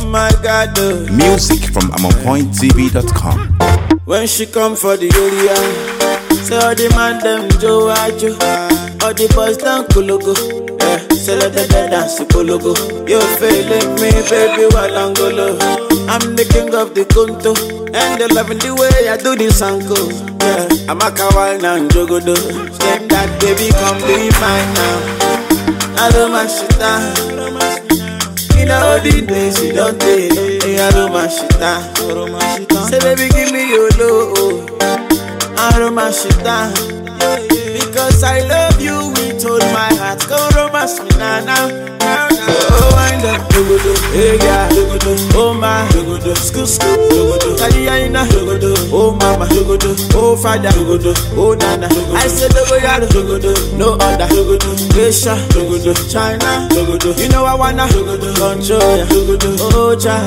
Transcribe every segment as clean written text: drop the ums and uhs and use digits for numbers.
my God. Music from AmonPointTV.com. When she come for the area, say all the man them Joe Ajo, all the boys down Kulugu. Say let the dance Kulugu. You feeling me, baby, while Angolo. I'm the king of the Kunto, and they loving the way I do this uncle. Yeah, I'm a kawal now, Jogodo. Same that baby, come be mine now. I don't my shit down. In all the days you don't take. I don't my shit down. Say baby, give me your love. I don't my shit down. Because I love you with all my heart. Go romance me now. Oh, wind up, hey yeah, oh my, school, Kaliyaina, oh mama, oh father, oh nana. I said no other, Asia, China, you know I wanna control ya, oh cha,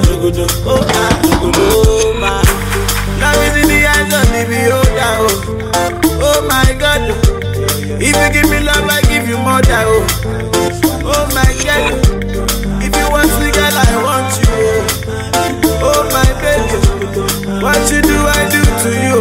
oh my. Now is in the hands of the beholder, oh my God. If you give me love, I give you more than oh my God. If you want me, girl, I want you. Oh my baby, what you do, I do to you.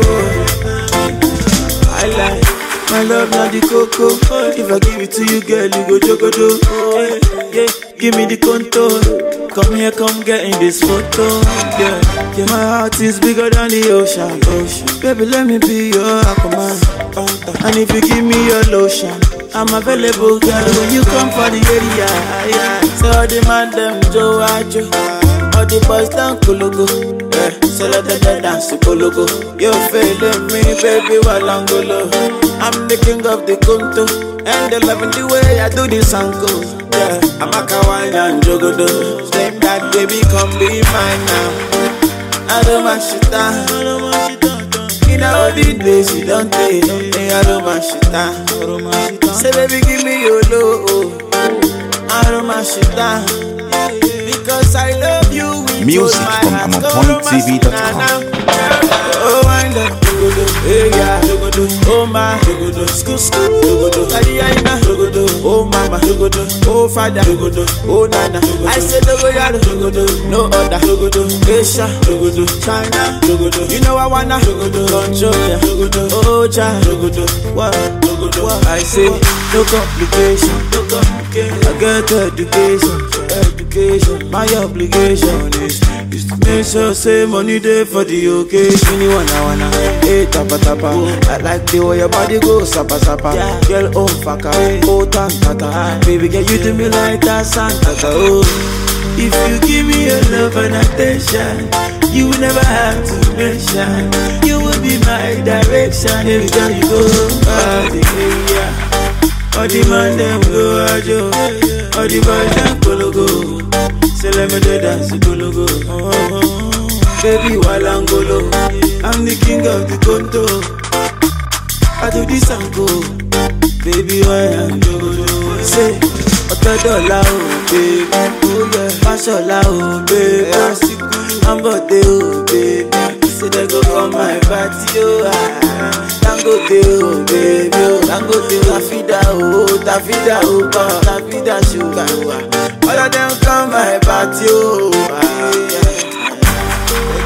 I like my love, not the cocoa. If I give it to you, girl, you go jogodo. Oh yeah, give me the contour. Come here, come get in this photo. Yeah, my heart is bigger than the ocean. Baby, let me be your aquaman. And if you give me your lotion, I'm available, girl, when you come for the area. So all the man them Joe Ajo, all the boys down Kulugu. So let the dance to Kulugu. You feeling me, baby, while Angolo. I'm the king of the Kunto, and they loving the way I do this uncle. Yeah, I'm a kawaii and Jogodo. Same that baby, come be mine now. I don't my shit down. In all the days you don't take. I don't my shit down. Say baby, give me your love. I don't my shit down. Because I love you with Music all my from heart. AmonPointTV.com. Oh, wind up, hey yeah, oh my, school, Kaliyaina, oh mama, oh father, oh nana. I said no other, Asia, China, you know I wanna control ya, oh cha, what? I say no complication, I get education, my obligation is to make sure say money there for the occasion. You wanna, hey tapa. I like the way your body goes, sapa. Girl, oh faka, oh tanta. Baby, girl, you do me like that Santa. Oh, if you give me your love and attention, you will never have to mention. You will be my direction every time you go. All the man them go Ajo, all the boys them Kulugu. Say let me do dance Kulugu. Baby, while Angolo, I'm the king of the Konto. I do this and go. Baby, while Angolo, say $100, oh baby, oh yeah, $5, oh baby, I'm about to, oh baby. Say they go for my party, oh Dangote, oh baby, oh Dangote, Tafida, oh Tafida, sugar, all of them come my party, oh